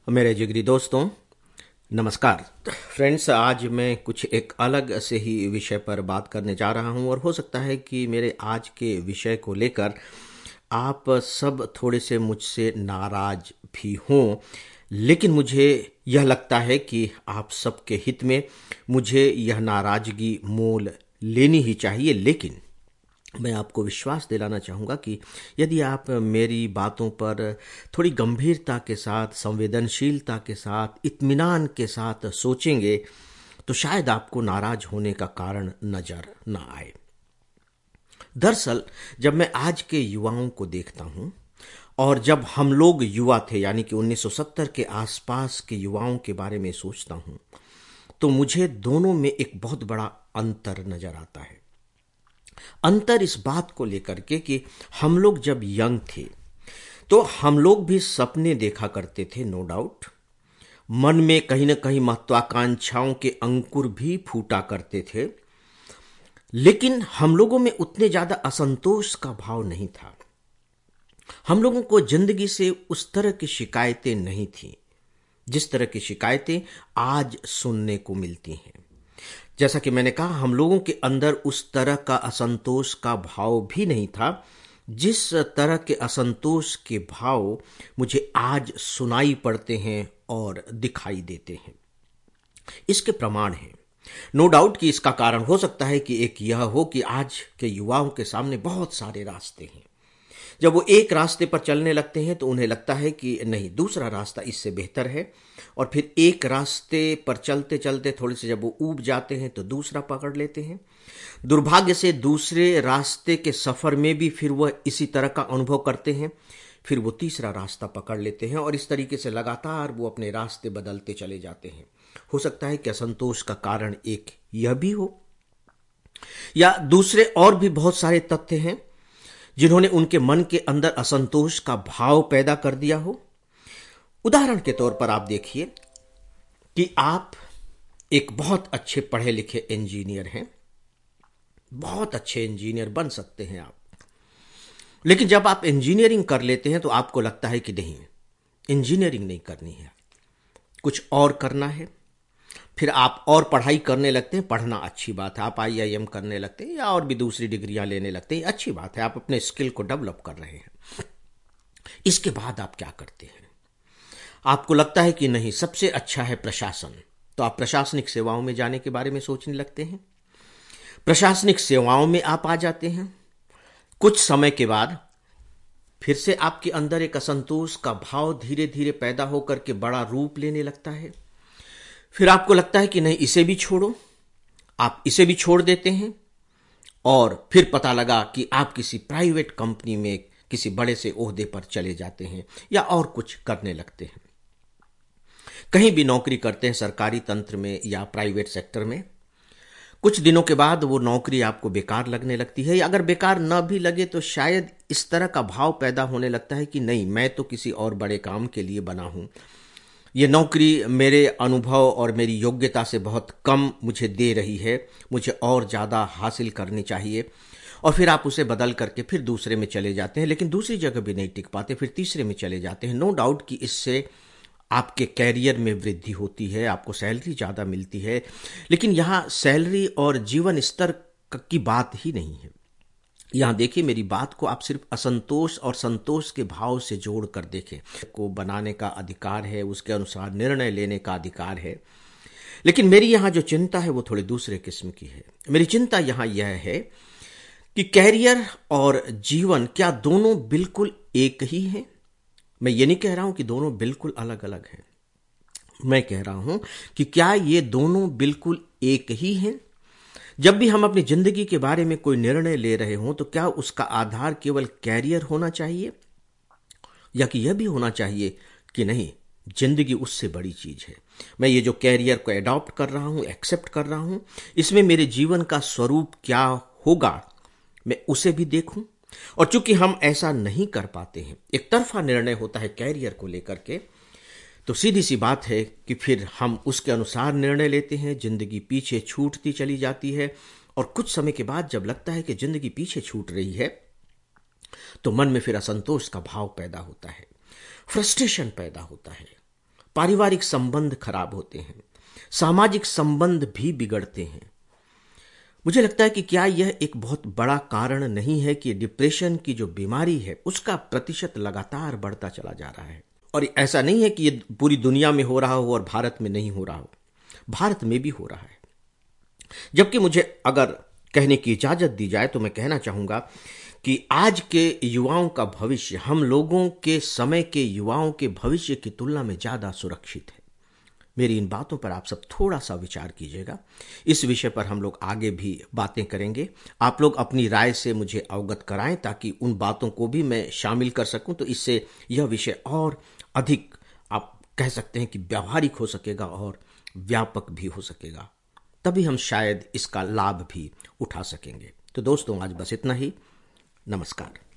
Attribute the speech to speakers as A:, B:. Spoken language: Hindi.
A: मेरे जिगरी दोस्तों, नमस्कार फ्रेंड्स। आज मैं कुछ एक अलग से ही विषय पर बात करने जा रहा हूं और हो सकता है कि मेरे आज के विषय को लेकर आप सब थोड़े से मुझसे नाराज भी हों, लेकिन मुझे यह लगता है कि आप सबके हित में मुझे यह नाराजगी मोल लेनी ही चाहिए। लेकिन मैं आपको विश्वास दिलाना चाहूँगा कि यदि आप मेरी बातों पर थोड़ी गंभीरता के साथ, संवेदनशीलता के साथ, इत्मीनान के साथ सोचेंगे तो शायद आपको नाराज होने का कारण नजर ना आए। दरअसल जब मैं आज के युवाओं को देखता हूँ और जब हम लोग युवा थे यानी कि 1970 के आसपास के युवाओं के बारे में सोचता हूँ तो मुझे दोनों में एक बहुत बड़ा अंतर नजर आता है। अंतर इस बात को लेकर के कि हम लोग जब यंग थे तो हम लोग भी सपने देखा करते थे, नो डाउट। मन में कहीं ना कहीं महत्वाकांक्षाओं के अंकुर भी फूटा करते थे, लेकिन हम लोगों में उतने ज्यादा असंतोष का भाव नहीं था। हम लोगों को जिंदगी से उस तरह की शिकायतें नहीं थी जिस तरह की शिकायतें आज सुनने को मिलती हैं। जैसा कि मैंने कहा, हम लोगों के अंदर उस तरह का असंतोष का भाव भी नहीं था जिस तरह के असंतोष के भाव मुझे आज सुनाई पड़ते हैं और दिखाई देते हैं। इसके प्रमाण हैं। नो डाउट कि इसका कारण हो सकता है कि एक यह हो कि आज के युवाओं के सामने बहुत सारे रास्ते हैं। जब वो एक रास्ते पर चलने लगते हैं तो उन्हें लगता है कि नहीं, दूसरा रास्ता इससे बेहतर है, और फिर एक रास्ते पर चलते चलते थोड़े से जब वो ऊब जाते हैं तो दूसरा पकड़ लेते हैं। दुर्भाग्य से दूसरे रास्ते के सफर में भी फिर वह इसी तरह का अनुभव करते हैं, फिर वो तीसरा रास्ता पकड़ लेते हैं और इस तरीके से लगातार वो अपने रास्ते बदलते चले जाते हैं। हो सकता है कि असंतोष का कारण एक यह भी हो, या दूसरे और भी बहुत सारे तथ्य हैं जिन्होंने उनके मन के अंदर असंतोष का भाव पैदा कर दिया हो। उदाहरण के तौर पर आप देखिए कि आप एक बहुत अच्छे पढ़े लिखे इंजीनियर हैं, बहुत अच्छे इंजीनियर बन सकते हैं आप, लेकिन जब आप इंजीनियरिंग कर लेते हैं तो आपको लगता है कि नहीं, इंजीनियरिंग नहीं करनी है, कुछ और करना है। फिर आप और पढ़ाई करने लगते हैं। पढ़ना अच्छी बात है, आप आईआईएम करने लगते हैं या और भी दूसरी डिग्रियां लेने लगते हैं, अच्छी बात है, आप अपने स्किल को डेवलप कर रहे हैं। इसके बाद आप क्या करते हैं? आपको लगता है कि नहीं, सबसे अच्छा है प्रशासन, तो आप प्रशासनिक सेवाओं में जाने के बारे में सोचने लगते हैं। प्रशासनिक सेवाओं में आप आ जाते हैं। कुछ समय के बाद फिर से आपके अंदर एक असंतोष का भाव धीरे धीरे पैदा होकर के बड़ा रूप लेने लगता है। फिर आपको लगता है कि नहीं, इसे भी छोड़ो, आप इसे भी छोड़ देते हैं और फिर पता लगा कि आप किसी प्राइवेट कंपनी में किसी बड़े से ओहदे पर चले जाते हैं या और कुछ करने लगते हैं। कहीं भी नौकरी करते हैं, सरकारी तंत्र में या प्राइवेट सेक्टर में। कुछ दिनों के बाद वो नौकरी आपको बेकार लगने लगती है, या अगर बेकार न भी लगे तो शायद इस तरह का भाव पैदा होने लगता है कि नहीं, मैं तो किसी और बड़े काम के लिए बना हूं, ये नौकरी मेरे अनुभव और मेरी योग्यता से बहुत कम मुझे दे रही है, मुझे और ज़्यादा हासिल करनी चाहिए। और फिर आप उसे बदल करके फिर दूसरे में चले जाते हैं, लेकिन दूसरी जगह भी नहीं टिक पाते, फिर तीसरे में चले जाते हैं। नो डाउट कि इससे आपके कैरियर में वृद्धि होती है, आपको सैलरी ज़्यादा मिलती है, लेकिन यहाँ सैलरी और जीवन स्तर की बात ही नहीं है। यहां देखिए, मेरी बात को आप सिर्फ असंतोष और संतोष के भाव से जोड़ कर देखें। को बनाने का अधिकार है, उसके अनुसार निर्णय लेने का अधिकार है, लेकिन मेरी यहां जो चिंता है वो थोड़ी दूसरे किस्म की है। मेरी चिंता यहां यह है कि कैरियर और जीवन क्या दोनों बिल्कुल एक ही हैं? मैं ये नहीं कह रहा हूं कि दोनों बिल्कुल अलग अलग हैं, मैं कह रहा हूं कि क्या ये दोनों बिल्कुल एक ही हैं? जब भी हम अपनी जिंदगी के बारे में कोई निर्णय ले रहे हों तो क्या उसका आधार केवल कैरियर होना चाहिए, या कि यह भी होना चाहिए कि नहीं, जिंदगी उससे बड़ी चीज है। मैं ये जो कैरियर को एडॉप्ट कर रहा हूं, एक्सेप्ट कर रहा हूं, इसमें मेरे जीवन का स्वरूप क्या होगा, मैं उसे भी देखूं। और चूंकि हम ऐसा नहीं कर पाते हैं, एक तरफा निर्णय होता है कैरियर को लेकर के, तो सीधी सी बात है कि फिर हम उसके अनुसार निर्णय लेते हैं, जिंदगी पीछे छूटती चली जाती है, और कुछ समय के बाद जब लगता है कि जिंदगी पीछे छूट रही है तो मन में फिर असंतोष का भाव पैदा होता है, फ्रस्ट्रेशन पैदा होता है, पारिवारिक संबंध खराब होते हैं, सामाजिक संबंध भी बिगड़ते हैं। मुझे लगता है कि क्या यह एक बहुत बड़ा कारण नहीं है कि डिप्रेशन की जो बीमारी है उसका प्रतिशत लगातार बढ़ता चला जा रहा है। और ऐसा नहीं है कि ये पूरी दुनिया में हो रहा हो और भारत में नहीं हो रहा हो, भारत में भी हो रहा है। जबकि मुझे अगर कहने की इजाजत दी जाए तो मैं कहना चाहूंगा कि आज के युवाओं का भविष्य हम लोगों के समय के युवाओं के भविष्य की तुलना में ज्यादा सुरक्षित है। मेरी इन बातों पर आप सब थोड़ा सा विचार कीजिएगा। इस विषय पर हम लोग आगे भी बातें करेंगे। आप लोग अपनी राय से मुझे अवगत कराएं ताकि उन बातों को भी मैं शामिल कर सकूं, तो इससे यह विषय और अधिक, आप कह सकते हैं कि व्यावहारिक हो सकेगा और व्यापक भी हो सकेगा। तभी हम शायद इसका लाभ भी उठा सकेंगे। तो दोस्तों, आज बस इतना ही। नमस्कार।